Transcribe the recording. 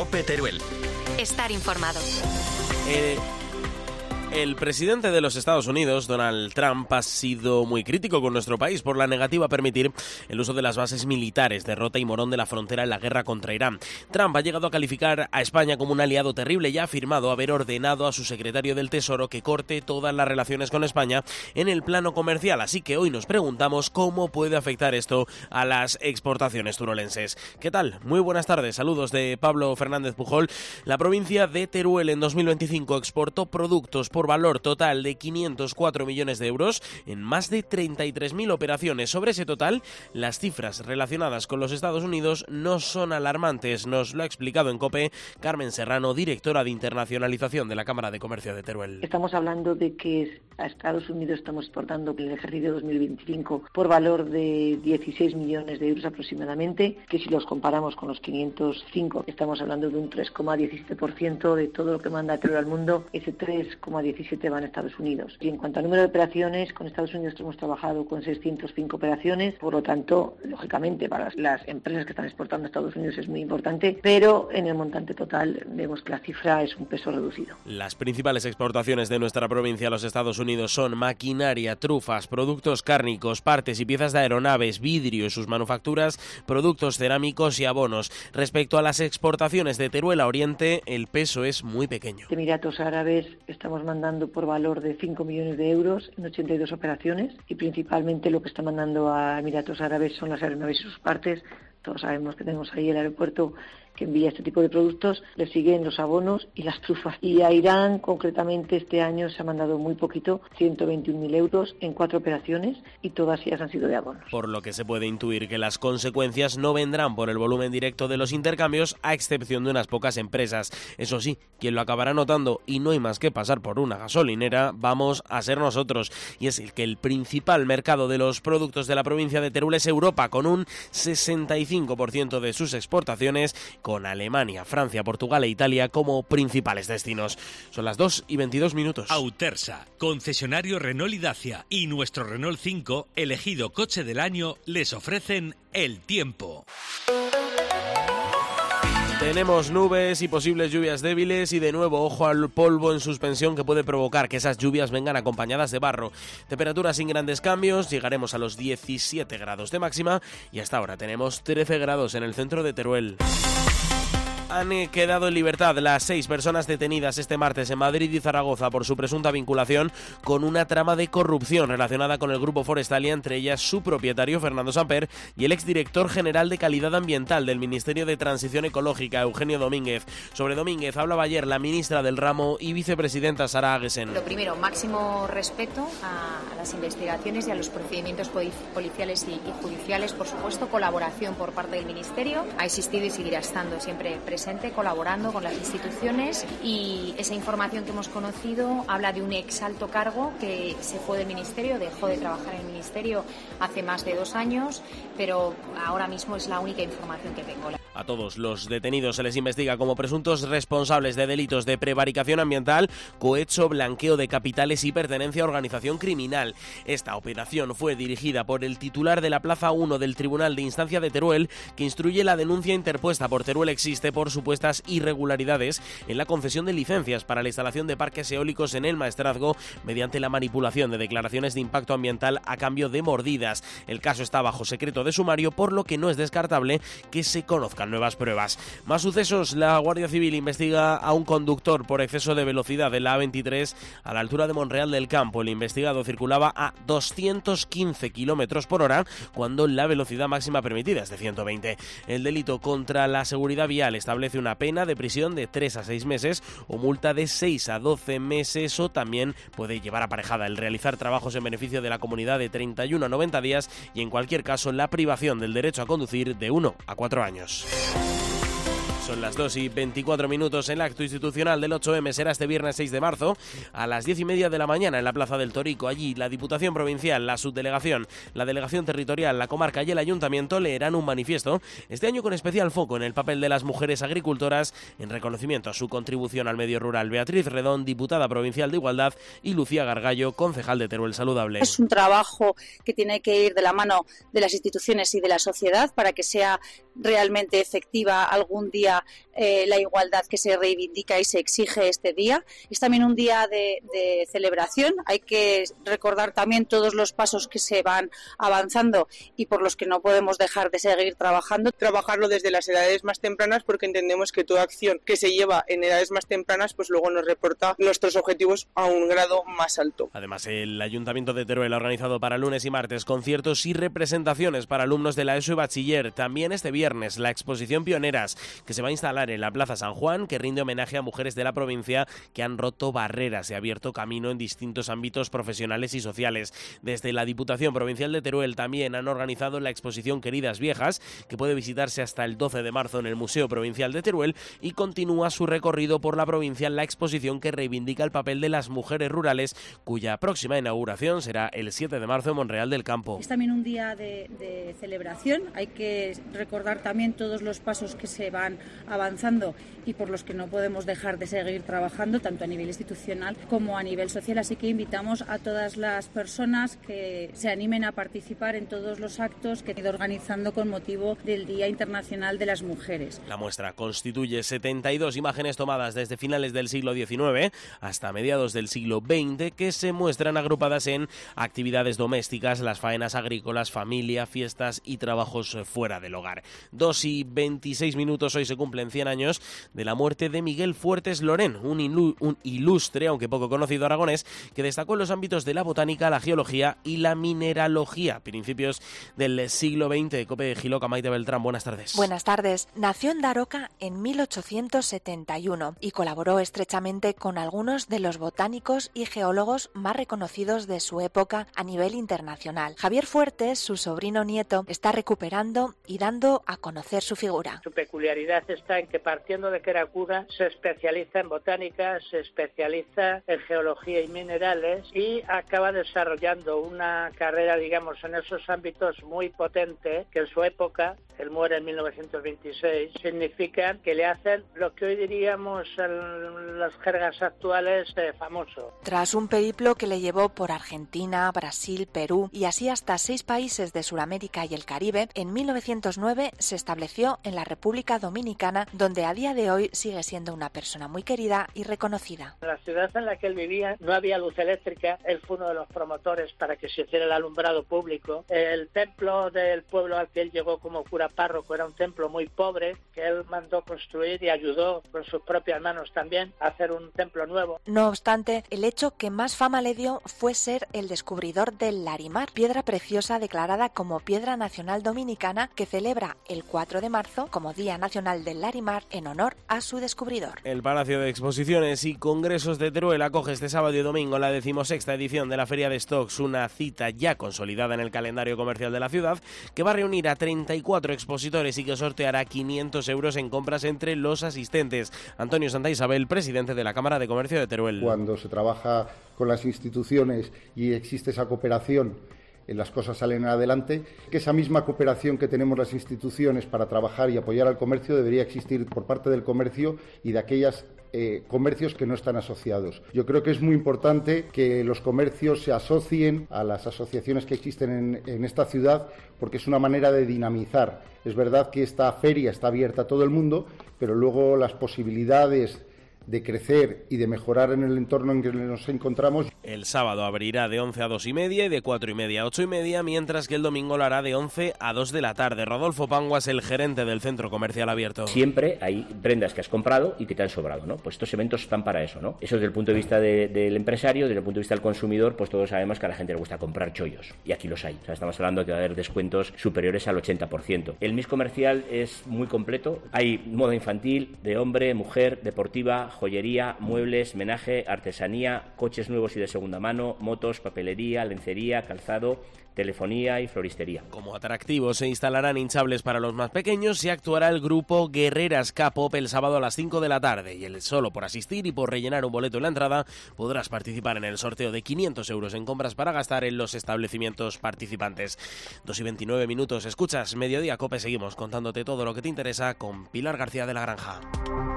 COPE Teruel. Estar informado. El presidente de los Estados Unidos, Donald Trump, ha sido muy crítico con nuestro país por la negativa a permitir el uso de las bases militares de Rota y Morón de la frontera en la guerra contra Irán. Trump ha llegado a calificar a España como un aliado terrible y ha afirmado haber ordenado a su secretario del Tesoro que corte todas las relaciones con España en el plano comercial. Así que hoy nos preguntamos cómo puede afectar esto a las exportaciones turolenses. ¿Qué tal? Muy buenas tardes. Saludos de Pablo Fernández Pujol. La provincia de Teruel en 2025 exportó productos por valor total de 504 millones de euros en más de 33.000 operaciones. Sobre ese total, las cifras relacionadas con los Estados Unidos no son alarmantes. Nos lo ha explicado en COPE Carmen Serrano, directora de internacionalización de la Cámara de Comercio de Teruel. Estamos hablando de que a Estados Unidos estamos exportando en el ejercicio 2025 por valor de 16 millones de euros aproximadamente, que si los comparamos con los 505, estamos hablando de un 3,17% de todo lo que manda Teruel al mundo. Ese 3,17 van a Estados Unidos. Y en cuanto al número de operaciones, con Estados Unidos hemos trabajado con 605 operaciones, por lo tanto, lógicamente, para las empresas que están exportando a Estados Unidos es muy importante, pero en el montante total vemos que la cifra es un peso reducido. Las principales exportaciones de nuestra provincia a los Estados Unidos son maquinaria, trufas, productos cárnicos, partes y piezas de aeronaves, vidrio y sus manufacturas, productos cerámicos y abonos. Respecto a las exportaciones de Teruel a Oriente, el peso es muy pequeño. Emiratos Árabes estamos mandando por valor de 5 millones de euros en 82 operaciones y principalmente lo que está mandando a Emiratos Árabes son las aeronaves y sus partes. Todos sabemos que tenemos ahí el aeropuerto que envía este tipo de productos, le siguen los abonos y las trufas. Y a Irán, concretamente, este año se ha mandado muy poquito, 121.000 euros en 4 operaciones y todas ellas han sido de abonos. Por lo que se puede intuir que las consecuencias no vendrán por el volumen directo de los intercambios, a excepción de unas pocas empresas. Eso sí, quien lo acabará notando, y no hay más que pasar por una gasolinera, vamos a ser nosotros. Y es que el principal mercado de los productos de la provincia de Teruel es Europa, con un 65% de sus exportaciones, con Alemania, Francia, Portugal e Italia como principales destinos. Son las 2:22. Autersa, concesionario Renault y Dacia y nuestro Renault 5, elegido coche del año, les ofrecen el tiempo. Tenemos nubes y posibles lluvias débiles y de nuevo ojo al polvo en suspensión que puede provocar que esas lluvias vengan acompañadas de barro. Temperaturas sin grandes cambios, llegaremos a los 17 grados de máxima y hasta ahora tenemos 13 grados en el centro de Teruel. Han quedado en libertad las 6 personas detenidas este martes en Madrid y Zaragoza por su presunta vinculación con una trama de corrupción relacionada con el Grupo Forestalia, entre ellas su propietario Fernando Samper y el exdirector general de Calidad Ambiental del Ministerio de Transición Ecológica, Eugenio Domínguez. Sobre Domínguez hablaba ayer la ministra del ramo y vicepresidenta Sara Aguesen. Lo primero, máximo respeto a las investigaciones y a los procedimientos policiales y judiciales, por supuesto, colaboración por parte del Ministerio. Ha existido y seguirá estando siempre presente, colaborando con las instituciones, y esa información que hemos conocido habla de un ex alto cargo que se fue del Ministerio, dejó de trabajar en el Ministerio hace más de 2 años, pero ahora mismo es la única información que tengo. A todos los detenidos se les investiga como presuntos responsables de delitos de prevaricación ambiental, cohecho, blanqueo de capitales y pertenencia a organización criminal. Esta operación fue dirigida por el titular de la Plaza 1 del Tribunal de Instancia de Teruel, que instruye la denuncia interpuesta por Teruel Existe por supuestas irregularidades en la concesión de licencias para la instalación de parques eólicos en el Maestrazgo mediante la manipulación de declaraciones de impacto ambiental a cambio de mordidas. El caso está bajo secreto de sumario, por lo que no es descartable que se conozcan nuevas pruebas. Más sucesos. La Guardia Civil investiga a un conductor por exceso de velocidad en la A23 a la altura de Monreal del Campo. El investigado circulaba a 215 km por hora cuando la velocidad máxima permitida es de 120. El delito contra la seguridad vial establece una pena de prisión de 3 a 6 meses o multa de 6 a 12 meses, o también puede llevar aparejada el realizar trabajos en beneficio de la comunidad de 31 a 90 días y en cualquier caso la privación del derecho a conducir de 1 a 4 años. Son las 2:24 en el acto institucional del 8M. Será este viernes 6 de marzo a las 10:30 de la mañana en la Plaza del Torico. Allí la Diputación Provincial, la Subdelegación, la Delegación Territorial, la Comarca y el Ayuntamiento leerán un manifiesto, este año con especial foco en el papel de las mujeres agricultoras en reconocimiento a su contribución al medio rural. Beatriz Redón, diputada provincial de Igualdad, y Lucía Gargallo, concejal de Teruel Saludable. Es un trabajo que tiene que ir de la mano de las instituciones y de la sociedad para que sea realmente efectiva algún día día la igualdad que se reivindica y se exige este día. Es también un día de celebración. Hay que recordar también todos los pasos que se van avanzando y por los que no podemos dejar de seguir trabajando. Trabajarlo desde las edades más tempranas, porque entendemos que toda acción que se lleva en edades más tempranas pues luego nos reporta nuestros objetivos a un grado más alto. Además, el Ayuntamiento de Teruel ha organizado para lunes y martes conciertos y representaciones para alumnos de la ESO y bachiller. También este viernes la exposición Pioneras, que se va a instalar en la Plaza San Juan, que rinde homenaje a mujeres de la provincia que han roto barreras y abierto camino en distintos ámbitos profesionales y sociales. Desde la Diputación Provincial de Teruel también han organizado la exposición Queridas Viejas, que puede visitarse hasta el 12 de marzo en el Museo Provincial de Teruel, y continúa su recorrido por la provincia en la exposición que reivindica el papel de las mujeres rurales, cuya próxima inauguración será el 7 de marzo en Monreal del Campo. Es también un día de celebración. Hay que recordar también todos los pasos que se van avanzando y por los que no podemos dejar de seguir trabajando, tanto a nivel institucional como a nivel social. Así que invitamos a todas las personas que se animen a participar en todos los actos que he ido organizando con motivo del Día Internacional de las Mujeres. La muestra constituye 72 imágenes tomadas desde finales del siglo XIX hasta mediados del siglo XX, que se muestran agrupadas en actividades domésticas, las faenas agrícolas, familia, fiestas y trabajos fuera del hogar. 2:26, hoy se cumplen 100 años de la muerte de Miguel Fuertes Lorén, un ilustre, aunque poco conocido aragonés, que destacó en los ámbitos de la botánica, la geología y la mineralogía. Principios del siglo XX. COPE de Giloca, Maite Beltrán, buenas tardes. Buenas tardes. Nació en Daroca en 1871 y colaboró estrechamente con algunos de los botánicos y geólogos más reconocidos de su época a nivel internacional. Javier Fuertes, su sobrino nieto, está recuperando y dando a conocer su figura. Su peculiaridad está en que, partiendo de que era cura, se especializa en botánica, se especializa en geología y minerales y acaba desarrollando una carrera, digamos, en esos ámbitos muy potente, que en su época, él muere en 1926, significan que le hacen lo que hoy diríamos en las jergas actuales famoso. Tras un periplo que le llevó por Argentina, Brasil, Perú y así hasta 6 países de Sudamérica y el Caribe, en 1909 se estableció en la República Dominicana, donde a día de hoy sigue siendo una persona muy querida y reconocida. En la ciudad en la que él vivía no había luz eléctrica, él fue uno de los promotores para que se hiciera el alumbrado público. El templo del pueblo al que él llegó como cura párroco era un templo muy pobre, que él mandó construir y ayudó con sus propias manos también a hacer un templo nuevo. No obstante, el hecho que más fama le dio fue ser el descubridor del Larimar, piedra preciosa declarada como Piedra Nacional Dominicana, que celebra el 4 de marzo como Día Nacional del Larimar en honor a su descubridor. El Palacio de Exposiciones y Congresos de Teruel acoge este sábado y domingo la 16ª edición de la Feria de Stocks, una cita ya consolidada en el calendario comercial de la ciudad, que va a reunir a 34 expositores y que sorteará 500 euros en compras entre los asistentes. Antonio Santa Isabel, presidente de la Cámara de Comercio de Teruel. Cuando se trabaja con las instituciones y existe esa cooperación, las cosas salen adelante, que esa misma cooperación que tenemos las instituciones para trabajar y apoyar al comercio debería existir por parte del comercio y de aquellas comercios que no están asociados. Yo creo que es muy importante que los comercios se asocien a las asociaciones que existen en esta ciudad, porque es una manera de dinamizar. Es verdad que esta feria está abierta a todo el mundo, pero luego las posibilidades de crecer y de mejorar en el entorno en que nos encontramos. El sábado abrirá de 11 a 2:30 y de 4:30 a 8:30, mientras que el domingo lo hará de 11 a 2 de la tarde. Rodolfo Panguas, el gerente del centro comercial abierto. Siempre hay prendas que has comprado y que te han sobrado, ¿no? Pues estos eventos están para eso, ¿no? Eso desde el punto de vista del empresario, desde el punto de vista del consumidor, pues todos sabemos que a la gente le gusta comprar chollos, y aquí los hay. O sea, estamos hablando de que va a haber descuentos superiores al 80%. El mix comercial es muy completo. Hay moda infantil, de hombre, mujer, deportiva, joyería, muebles, menaje, artesanía, coches nuevos y de segunda mano, motos, papelería, lencería, calzado, telefonía y floristería. Como atractivo se instalarán hinchables para los más pequeños y actuará el grupo Guerreras K-Pop el sábado a las 5 de la tarde. Y solo por asistir y por rellenar un boleto en la entrada podrás participar en el sorteo de 500 euros en compras para gastar en los establecimientos participantes. 2:29, escuchas Mediodía Cope, seguimos contándote todo lo que te interesa con Pilar García de la Granja.